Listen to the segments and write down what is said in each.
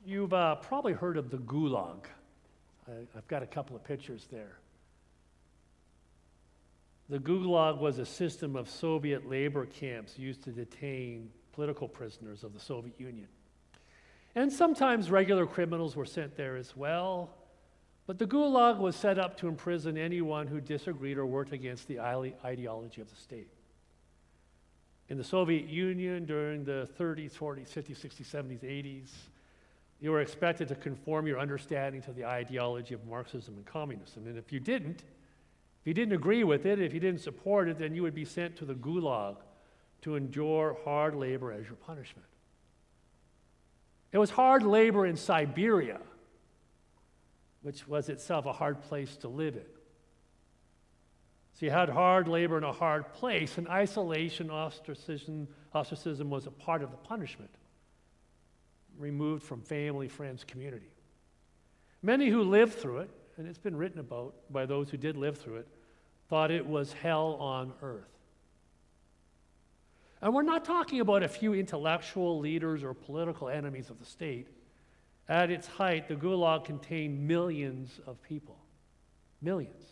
You've probably heard of the Gulag. I've got a couple of pictures there. The Gulag was a system of Soviet labor camps used to detain political prisoners of the Soviet Union. And sometimes regular criminals were sent there as well. But the Gulag was set up to imprison anyone who disagreed or worked against the ideology of the state. In the Soviet Union during the 30s, 40s, 50s, 60s, 70s, 80s, you were expected to conform your understanding to the ideology of Marxism and communism. And if you didn't agree with it, if you didn't support it, then you would be sent to the Gulag to endure hard labor as your punishment. It was hard labor in Siberia, which was itself a hard place to live in. So you had hard labor in a hard place, and isolation, ostracism was a part of the punishment, removed from family, friends, community. Many who lived through it, and it's been written about by those who did live through it, thought it was hell on earth. And we're not talking about a few intellectual leaders or political enemies of the state. At its height, the Gulag contained millions of people. Millions.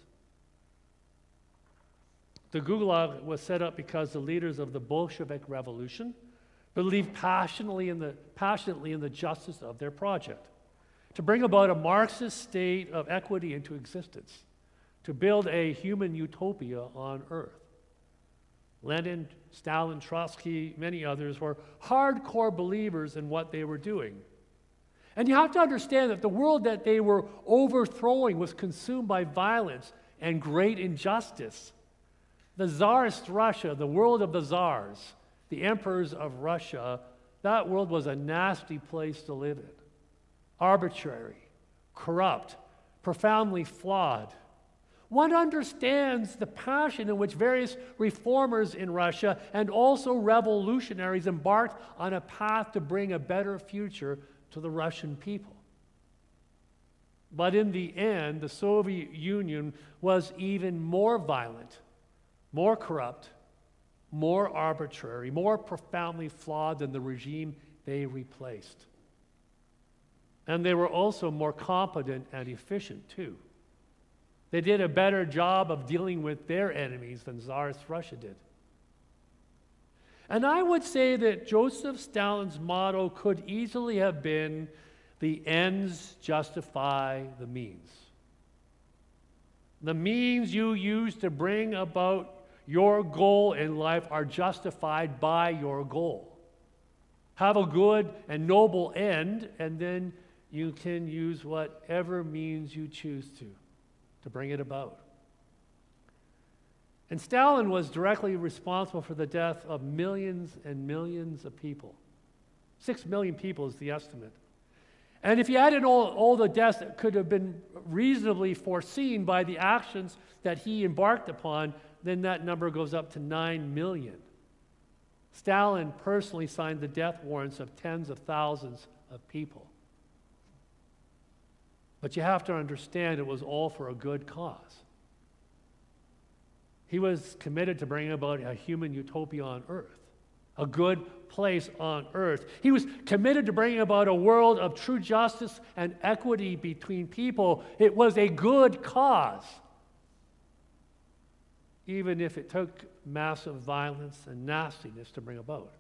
The Gulag was set up because the leaders of the Bolshevik Revolution believed passionately in the justice of their project, to bring about a Marxist state of equity into existence, to build a human utopia on earth. Lenin, Stalin, Trotsky, many others were hardcore believers in what they were doing. And you have to understand that the world that they were overthrowing was consumed by violence and great injustice. The Tsarist Russia, the world of the Tsars, the emperors of Russia, that world was a nasty place to live in. Arbitrary, corrupt, profoundly flawed. One understands the passion in which various reformers in Russia and also revolutionaries embarked on a path to bring a better future to the Russian people. But in the end, the Soviet Union was even more violent, more corrupt, more arbitrary, more profoundly flawed than the regime they replaced. And they were also more competent and efficient, too. They did a better job of dealing with their enemies than Tsarist Russia did. And I would say that Joseph Stalin's motto could easily have been, "The ends justify the means." The means you use to bring about your goal in life are justified by your goal. Have a good and noble end, and then you can use whatever means you choose to bring it about. And Stalin was directly responsible for the death of millions and millions of people. 6 million people is the estimate. And if you add in all the deaths that could have been reasonably foreseen by the actions that he embarked upon, then that number goes up to 9 million. Stalin personally signed the death warrants of tens of thousands of people. But you have to understand it was all for a good cause. He was committed to bringing about a human utopia on earth, a good place on earth. He was committed to bringing about a world of true justice and equity between people. It was a good cause, even if it took massive violence and nastiness to bring about.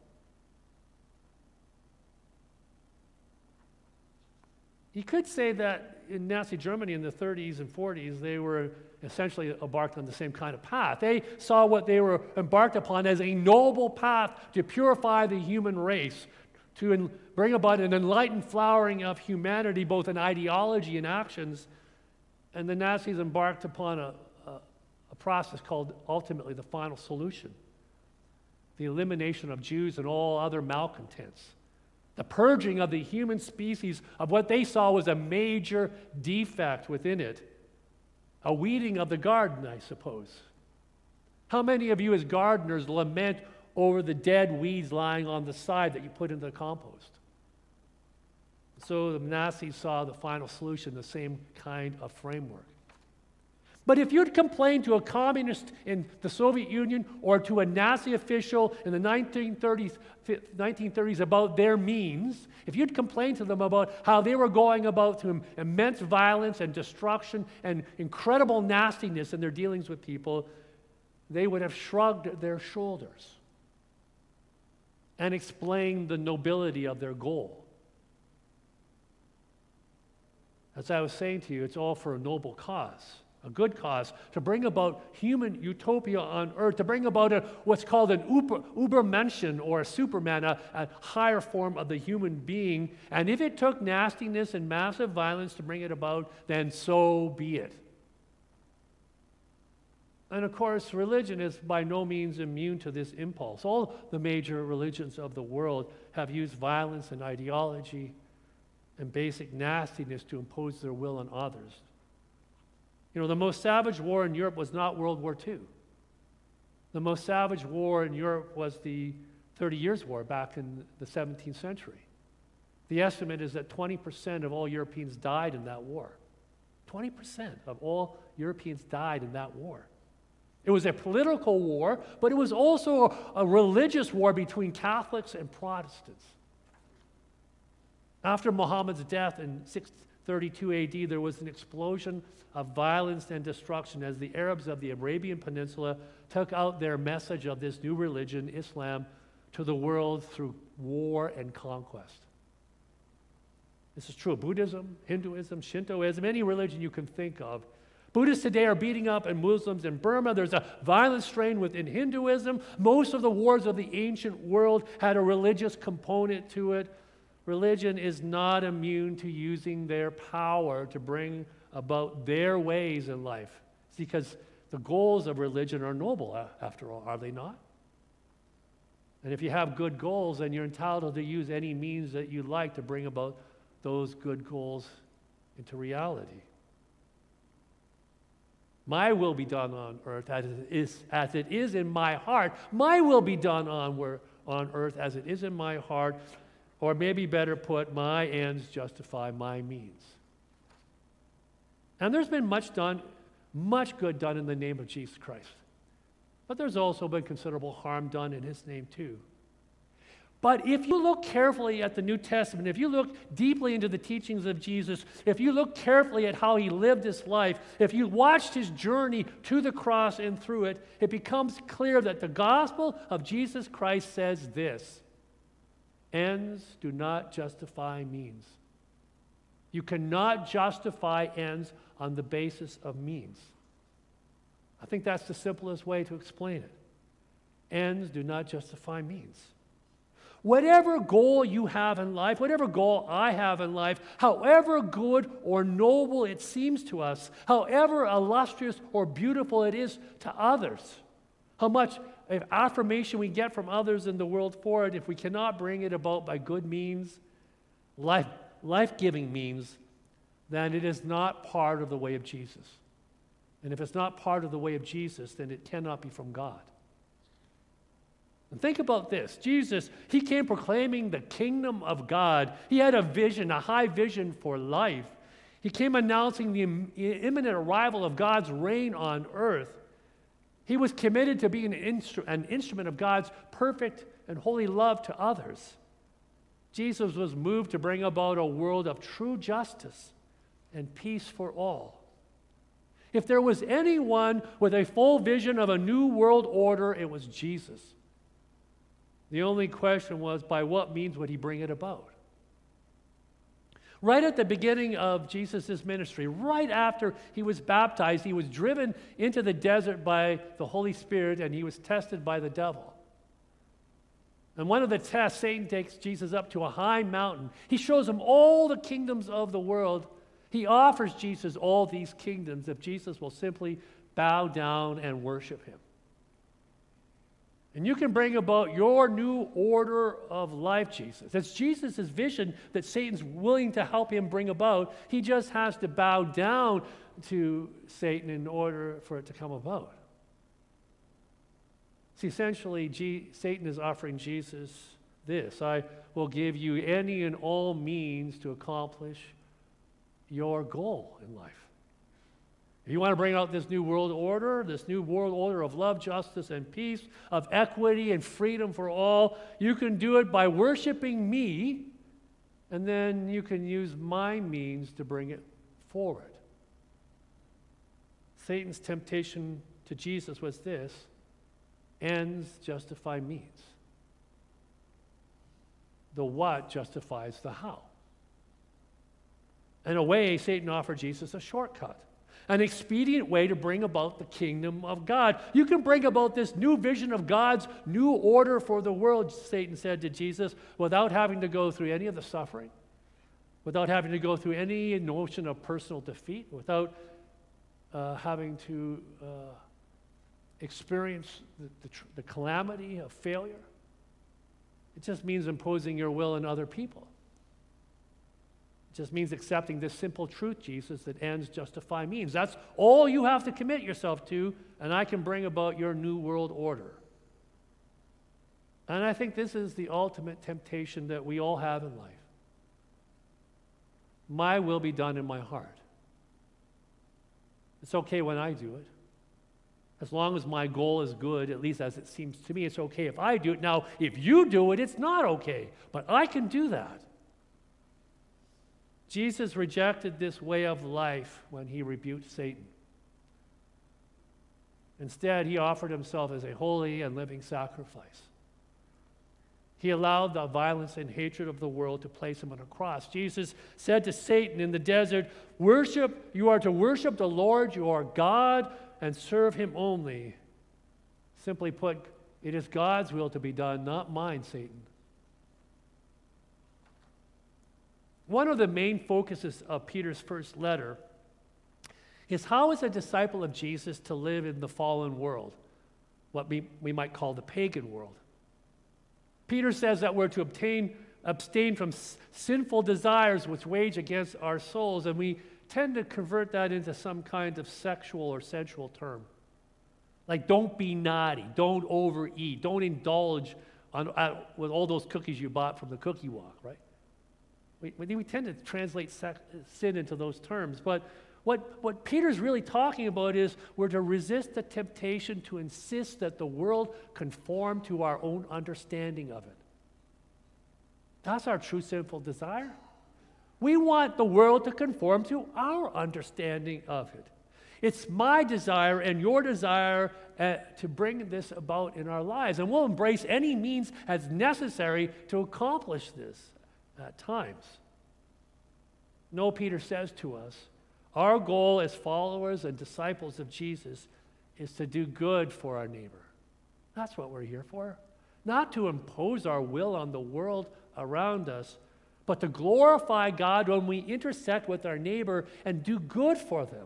You could say that in Nazi Germany in the 30s and 40s, they were essentially embarked on the same kind of path. They saw what they were embarked upon as a noble path to purify the human race, to bring about an enlightened flowering of humanity, both in ideology and actions. And the Nazis embarked upon a process called, ultimately, the final solution: the elimination of Jews and all other malcontents. The purging of the human species of what they saw was a major defect within it. A weeding of the garden, I suppose. How many of you as gardeners lament over the dead weeds lying on the side that you put into the compost? So the Nazis saw the final solution, the same kind of framework. But if you'd complain to a communist in the Soviet Union or to a Nazi official in the 1930s about their means, if you'd complain to them about how they were going about through immense violence and destruction and incredible nastiness in their dealings with people, they would have shrugged their shoulders and explained the nobility of their goal. As I was saying to you, it's all for a noble cause, a good cause, to bring about human utopia on earth, to bring about what's called an Übermenschen or a Superman, a higher form of the human being. And if it took nastiness and massive violence to bring it about, then so be it. And of course, religion is by no means immune to this impulse. All the major religions of the world have used violence and ideology and basic nastiness to impose their will on others. You know, the most savage war in Europe was not World War II. The most savage war in Europe was the 30 Years' War back in the 17th century. The estimate is that 20% of all Europeans died in that war. 20% of all Europeans died in that war. It was a political war, but it was also a religious war between Catholics and Protestants. After Muhammad's death in 632 AD, there was an explosion of violence and destruction as the Arabs of the Arabian Peninsula took out their message of this new religion, Islam, to the world through war and conquest. This is true of Buddhism, Hinduism, Shintoism, any religion you can think of. Buddhists today are beating up and Muslims in Burma. There's a violent strain within Hinduism. Most of the wars of the ancient world had a religious component to it. Religion is not immune to using their power to bring about their ways in life. It's because the goals of religion are noble, after all, are they not? And if you have good goals, then you're entitled to use any means that you like to bring about those good goals into reality. My will be done on earth as it is in my heart. My will be done on earth as it is in my heart. Or maybe better put, my ends justify my means. And there's been much good done in the name of Jesus Christ. But there's also been considerable harm done in his name too. But if you look carefully at the New Testament, if you look deeply into the teachings of Jesus, if you look carefully at how he lived his life, if you watched his journey to the cross and through it, it becomes clear that the gospel of Jesus Christ says this: ends do not justify means. You cannot justify ends on the basis of means. I think that's the simplest way to explain it. Ends do not justify means. Whatever goal you have in life, whatever goal I have in life, however good or noble it seems to us, however illustrious or beautiful it is to others, how much affirmation we get from others in the world for it, if we cannot bring it about by good means, life-giving means, then it is not part of the way of Jesus. And if it's not part of the way of Jesus, then it cannot be from God. And think about this. Jesus, he came proclaiming the kingdom of God. He had a vision, a high vision for life. He came announcing the imminent arrival of God's reign on earth. He was committed to being an instrument of God's perfect and holy love to others. Jesus was moved to bring about a world of true justice and peace for all. If there was anyone with a full vision of a new world order, it was Jesus. The only question was, by what means would he bring it about? Right at the beginning of Jesus' ministry, right after he was baptized, he was driven into the desert by the Holy Spirit and he was tested by the devil. And one of the tests, Satan takes Jesus up to a high mountain. He shows him all the kingdoms of the world. He offers Jesus all these kingdoms if Jesus will simply bow down and worship him. And you can bring about your new order of life, Jesus. It's Jesus' vision that Satan's willing to help him bring about. He just has to bow down to Satan in order for it to come about. See, essentially, Satan is offering Jesus this: I will give you any and all means to accomplish your goal in life. If you want to bring out this new world order of love, justice, and peace, of equity and freedom for all, you can do it by worshiping me, and then you can use my means to bring it forward. Satan's temptation to Jesus was this: ends justify means. The what justifies the how. In a way, Satan offered Jesus a shortcut, an expedient way to bring about the kingdom of God. You can bring about this new vision of God's new order for the world, Satan said to Jesus, without having to go through any of the suffering, without having to go through any notion of personal defeat, without having to experience the calamity of failure. It just means imposing your will on other people. It just means accepting this simple truth, Jesus, that ends justify means. That's all you have to commit yourself to, and I can bring about your new world order. And I think this is the ultimate temptation that we all have in life. My will be done in my heart. It's okay when I do it. As long as my goal is good, at least as it seems to me, it's okay if I do it. Now, if you do it, it's not okay, but I can do that. Jesus rejected this way of life when he rebuked Satan. Instead, he offered himself as a holy and living sacrifice. He allowed the violence and hatred of the world to place him on a cross. Jesus said to Satan in the desert, you are to worship the Lord, your God, and serve him only. Simply put, it is God's will to be done, not mine, Satan. One of the main focuses of Peter's first letter is how is a disciple of Jesus to live in the fallen world, what we might call the pagan world. Peter says that we're to abstain from sinful desires which wage against our souls, and we tend to convert that into some kind of sexual or sensual term. Like, don't be naughty, don't overeat, don't indulge with all those cookies you bought from the cookie walk, right? We tend to translate sin into those terms, but what Peter's really talking about is we're to resist the temptation to insist that the world conform to our own understanding of it. That's our true sinful desire. We want the world to conform to our understanding of it. It's my desire and your desire to bring this about in our lives, and we'll embrace any means as necessary to accomplish this at times. No, Peter says to us, our goal as followers and disciples of Jesus is to do good for our neighbor. That's what we're here for. Not to impose our will on the world around us, but to glorify God when we intersect with our neighbor and do good for them.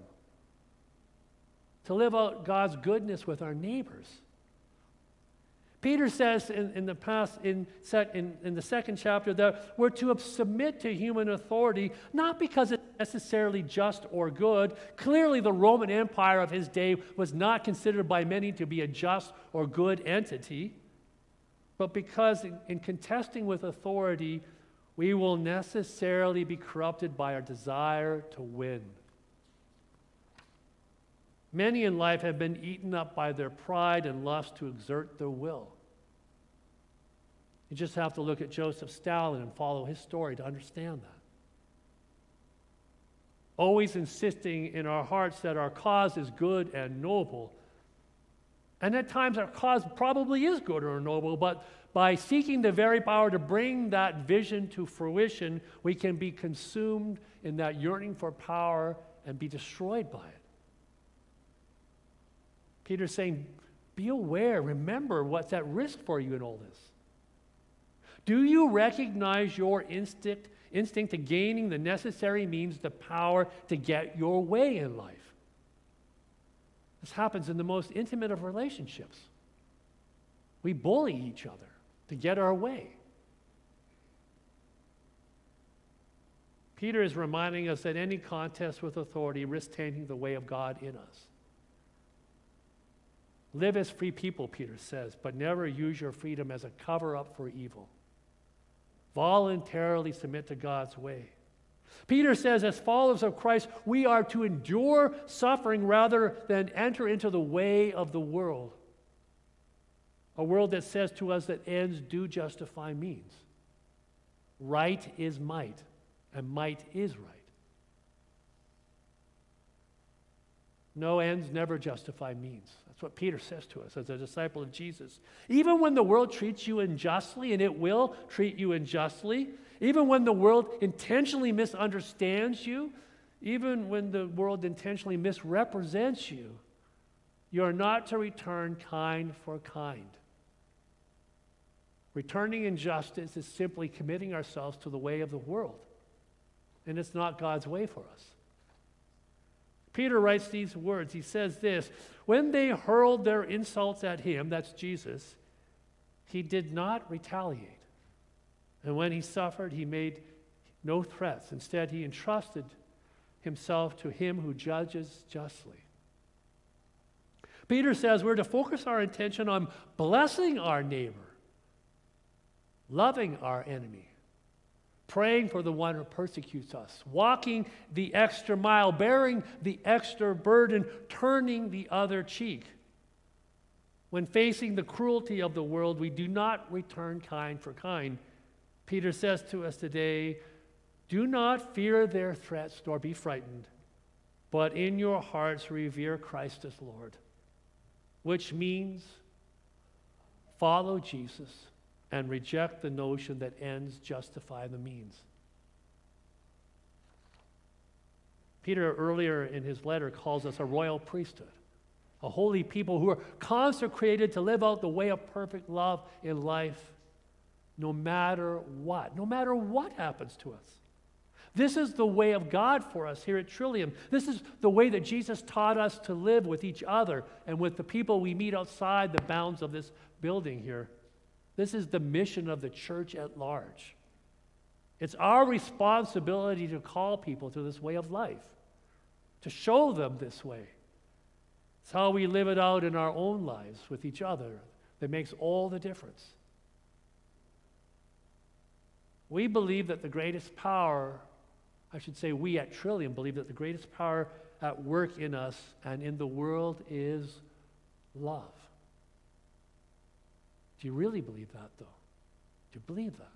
To live out God's goodness with our neighbors. Peter says in the second chapter that we're to submit to human authority, not because it's necessarily just or good. Clearly, the Roman Empire of his day was not considered by many to be a just or good entity, but because in contesting with authority, we will necessarily be corrupted by our desire to win. Many in life have been eaten up by their pride and lust to exert their will. You just have to look at Joseph Stalin and follow his story to understand that. Always insisting in our hearts that our cause is good and noble. And at times our cause probably is good or noble, but by seeking the very power to bring that vision to fruition, we can be consumed in that yearning for power and be destroyed by it. Peter's saying, be aware, remember what's at risk for you in all this. Do you recognize your instinct to gaining the necessary means, the power to get your way in life? This happens in the most intimate of relationships. We bully each other to get our way. Peter is reminding us that any contest with authority risks taking the way of God in us. Live as free people, Peter says, but never use your freedom as a cover-up for evil. Voluntarily submit to God's way. Peter says, as followers of Christ, we are to endure suffering rather than enter into the way of the world. A world that says to us that ends do justify means. Right is might, and might is right. No, ends never justify means. That's what Peter says to us as a disciple of Jesus. Even when the world treats you unjustly, and it will treat you unjustly, even when the world intentionally misunderstands you, even when the world intentionally misrepresents you, you are not to return kind for kind. Returning injustice is simply committing ourselves to the way of the world, and it's not God's way for us. Peter writes these words. He says this, when they hurled their insults at him, that's Jesus, he did not retaliate. And when he suffered, he made no threats. Instead, he entrusted himself to him who judges justly. Peter says we're to focus our attention on blessing our neighbor, loving our enemy, praying for the one who persecutes us, walking the extra mile, bearing the extra burden, turning the other cheek. When facing the cruelty of the world, we do not return kind for kind. Peter says to us today, do not fear their threats nor be frightened, but in your hearts revere Christ as Lord, which means follow Jesus and reject the notion that ends justify the means. Peter earlier in his letter calls us a royal priesthood, a holy people who are consecrated to live out the way of perfect love in life, no matter what happens to us. This is the way of God for us here at Trillium. This is the way that Jesus taught us to live with each other and with the people we meet outside the bounds of this building here. This is the mission of the church at large. It's our responsibility to call people to this way of life, to show them this way. It's how we live it out in our own lives with each other that makes all the difference. We believe that the greatest power, I should say we at Trillium believe that the greatest power at work in us and in the world is love. Do you really believe that, though? Do you believe that?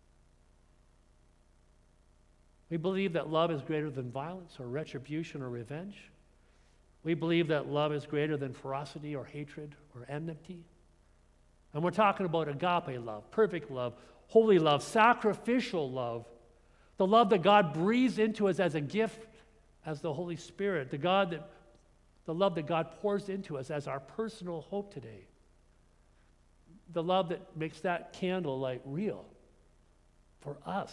We believe that love is greater than violence or retribution or revenge. We believe that love is greater than ferocity or hatred or enmity. And we're talking about agape love, perfect love, holy love, sacrificial love, the love that God breathes into us as a gift, as the Holy Spirit, the love that God pours into us as our personal hope today, the love that makes that candlelight real for us,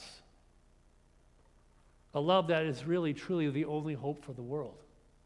a love that is really, truly the only hope for the world.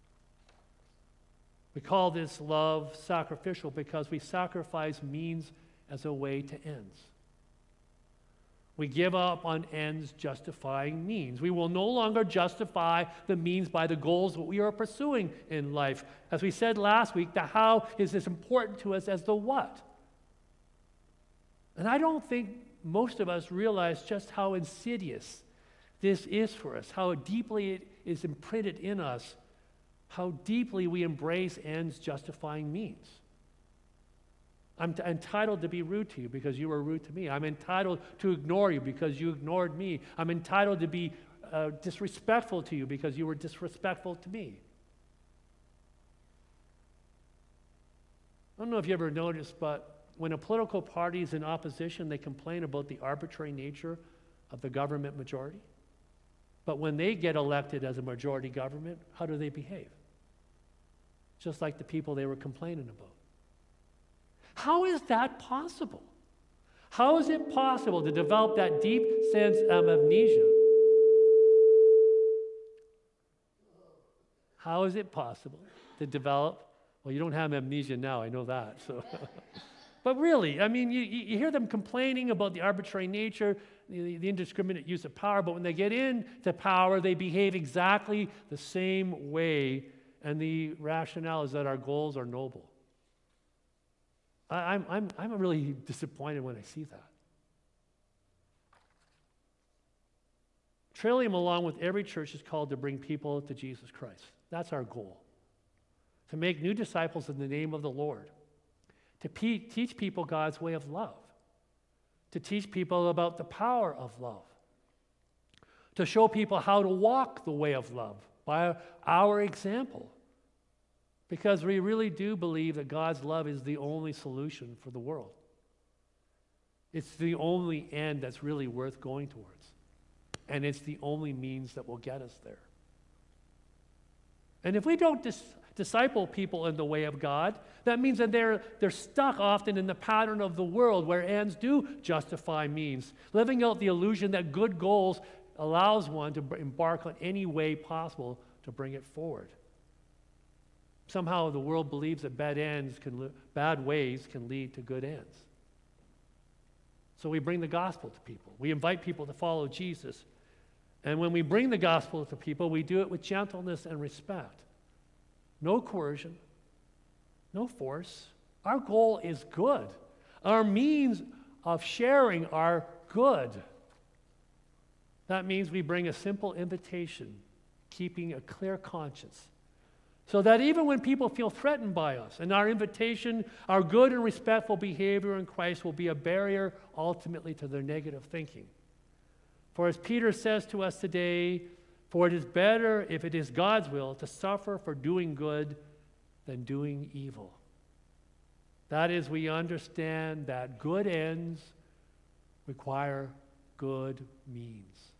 We call this love sacrificial because we sacrifice means as a way to ends. We give up on ends justifying means. We will no longer justify the means by the goals that we are pursuing in life. As we said last week, the how is as important to us as the what. And I don't think most of us realize just how insidious this is for us, how deeply it is imprinted in us, how deeply we embrace ends justifying means. I'm entitled to be rude to you because you were rude to me. I'm entitled to ignore you because you ignored me. I'm entitled to be disrespectful to you because you were disrespectful to me. I don't know if you ever noticed, but when a political party is in opposition, they complain about the arbitrary nature of the government majority. But when they get elected as a majority government, how do they behave? Just like the people they were complaining about. How is that possible? How is it possible to develop that deep sense of amnesia? How is it possible to develop? Well, you don't have amnesia now, I know that. So, but really, I mean, you hear them complaining about the arbitrary nature, the indiscriminate use of power, but when they get into power, they behave exactly the same way, and the rationale is that our goals are noble. I'm really disappointed when I see that. Trillium, along with every church, is called to bring people to Jesus Christ. That's our goal. To make new disciples in the name of the Lord. To teach people God's way of love. To teach people about the power of love. To show people how to walk the way of love by our example. Because we really do believe that God's love is the only solution for the world. It's the only end that's really worth going towards. And it's the only means that will get us there. And if we don't disciple people in the way of God, that means that they're stuck often in the pattern of the world where ends do justify means, living out the illusion that good goals allows one to embark on any way possible to bring it forward. Somehow the world believes that bad ways can lead to good ends. So we bring the gospel to people. We invite people to follow Jesus. And when we bring the gospel to people, we do it with gentleness and respect. No coercion, no force. Our goal is good. Our means of sharing are good. That means we bring a simple invitation, keeping a clear conscience, so that even when people feel threatened by us and our invitation, our good and respectful behavior in Christ will be a barrier ultimately to their negative thinking. For as Peter says to us today, for it is better, if it is God's will, to suffer for doing good than doing evil. That is, we understand that good ends require good means.